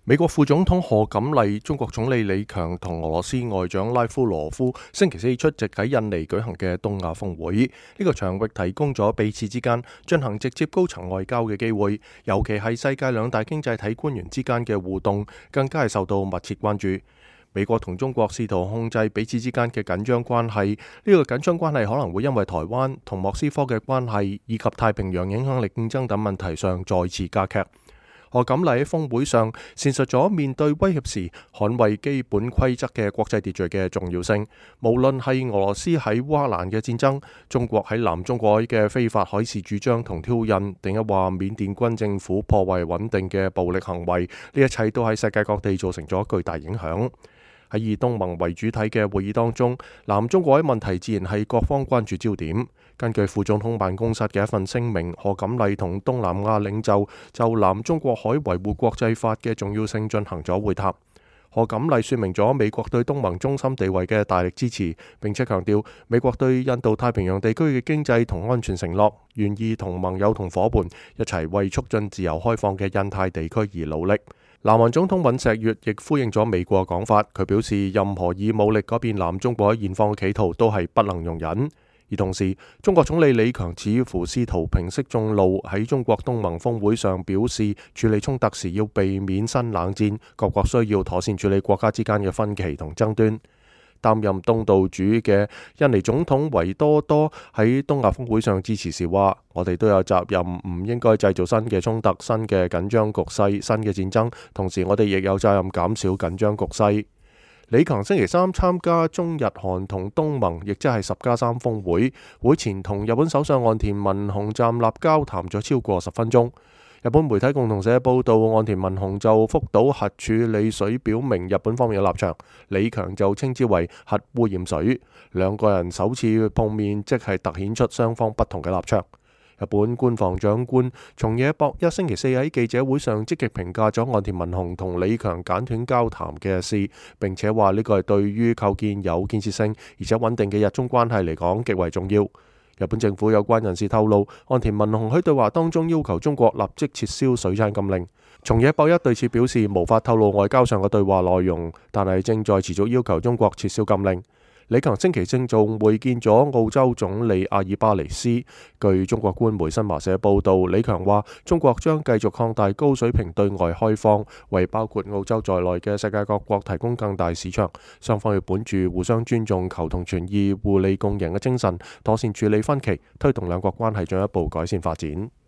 美國副總統賀錦麗、中國總理李強同俄羅斯外長拉夫羅夫星期四出席喺印尼舉行嘅東亞峰會。呢個場域提供咗彼此之間進行直接高層外交嘅機會，尤其係世界兩大經濟體官員之間嘅互動，更加係受到密切關注。美國同中國試圖控制彼此之間嘅緊張關係，呢個緊張關係可能會因為台灣同莫斯科嘅關係以及太平洋影響力競爭等問題上再次加劇。賀錦麗喺峰會上闡述咗面對威脅時捍衛基本規則嘅國際秩序嘅重要性。無論係俄羅斯喺烏克蘭嘅戰爭、中國喺南中國海嘅非法海事主張同挑釁，定係話緬甸軍政府破壞穩定嘅暴力行為，呢一切都喺世界各地造成咗巨大影響。喺以東盟為主體嘅會議當中，南中國海問題自然係各方關注焦點。根據副總統辦公室嘅一份聲明，賀錦麗同東南亞領袖就南中國海維護國際法嘅重要性進行咗會談。賀錦麗說明咗美國對東盟中心地位嘅大力支持，並且強調美國對印度太平洋地區嘅經濟同安全承諾，願意同盟友同伙伴一齊為促進自由開放嘅印太地區而努力。南韓總統尹錫悅亦呼應咗美國講法，佢表示任何以武力改變南中國海現況嘅企圖都係不能容忍。而同時，中國總理李強似乎試圖平息眾怒，喺中國東盟峰會上表示，處理衝突時要避免新冷戰，各國需要妥善處理國家之間嘅分歧同爭端。擔任東道主嘅印尼總統維多多喺東亞峰會上致辭時話：我哋都有責任，唔應該製造新嘅衝突、新嘅緊張局勢、新嘅戰爭。同時，我哋亦有責任減少緊張局勢。李強星期三參加中日韓同東盟，亦即係10+3峰會，會前同日本首相岸田文雄站立交談咗超過10分鐘。日本媒體共同社報道，岸田文雄就福島核處理水表明日本方面嘅立場，李強就稱之為核污染水。兩個人首次碰面，即係突顯出雙方不同嘅立場。日本官房長官松野博一星期四喺記者會上積極評價咗岸田文雄同李強簡短交談嘅事，並且話呢個係對於構建有建設性而且穩定嘅日中關係嚟講極為重要。日本政府有關人士透露，岸田文雄喺對話當中要求中國立即撤銷水產禁令。松野博一對此表示無法透露外交上嘅對話內容，但係正在持續要求中國撤銷禁令。李強星期正仲會見咗澳洲總理阿爾巴尼斯。據中國官媒新華社報道，李強話中國將繼續擴大高水平對外開放，為包括澳洲在內嘅世界各國提供更大市場。雙方要本住互相尊重、求同存異、互利共贏嘅精神，妥善處理分歧，推動兩國關係進一步改善發展。